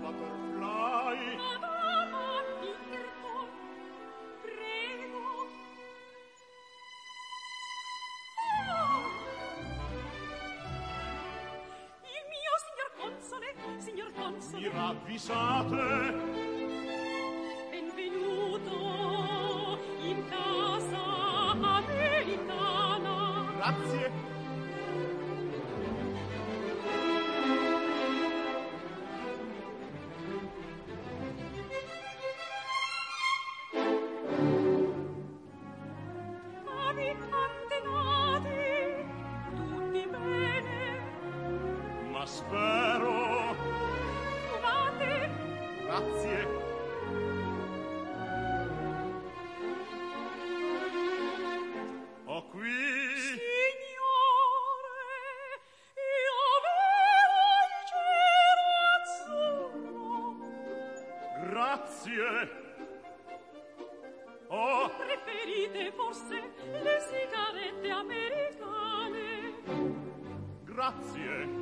butterfly. Madama Pinkerton, prego. Il mio signor console. Mi ravvisate. Benvenuto in casa americana. Grazie. Spero. Fumate. Grazie. Ho qui. Signore, io vedo il cielo azzurro. Grazie. Oh. Preferite forse le sigarette americane? Grazie.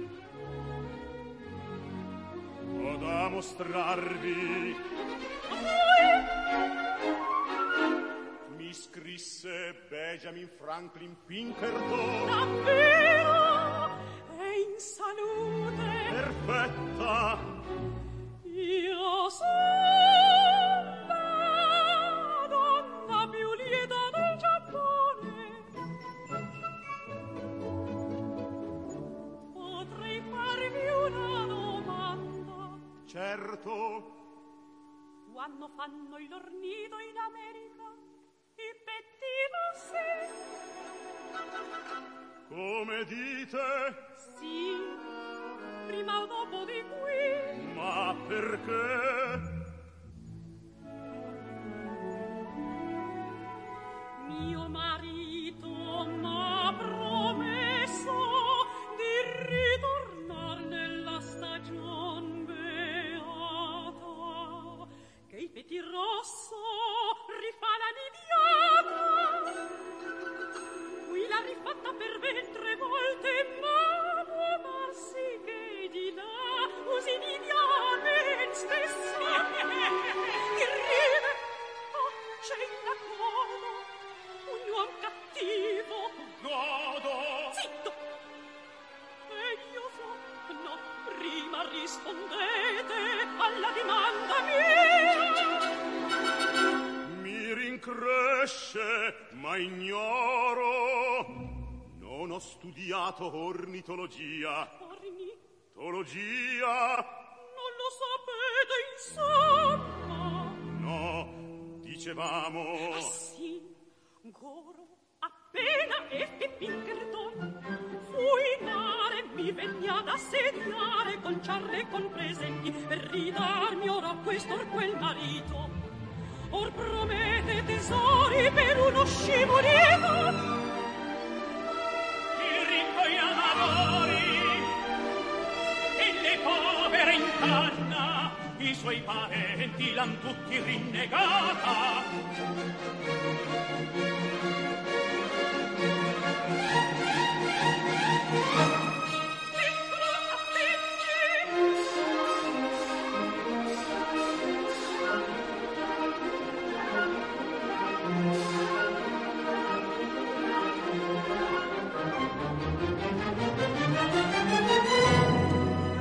Ho da mostrarvi. Mi scrisse Benjamin Franklin Pinkerton. Davvero? È in salute? Perfetta. Io sono la donna più lieta del Giappone. Potrei farvi una domanda. Certo. Quando fanno il lor nido in America, i pettino sì. Come dite? Sì, prima o dopo di qui. Ma perché? Mio marito m'ha promesso di ritornar nella stagion beata, che il pettirosso rifà la nidiata. Qui l'ha rifatta per 23 volte, ma può darsi che di là usi nidiame spesso. Che ride, oh, c'è in la coda un uom cattivo. Godo. Zitto. E io so, no, prima rispondete alla domanda mia. Mi rincresce, ma ignoro. Non ho studiato ornitologia. Ornitologia? Non lo sapete, insomma. No, dicevamo. Ah, sì, Goro, appena ebbe Pinkerton, fu in mare, mi venne ad assediare con ciarre e con presenti per ridarmi ora questo or quel marito. Or promette tesori per uno scimunito. Il ricco gli amadori e le povere in canna, i suoi parenti l'han tutti rinnegata.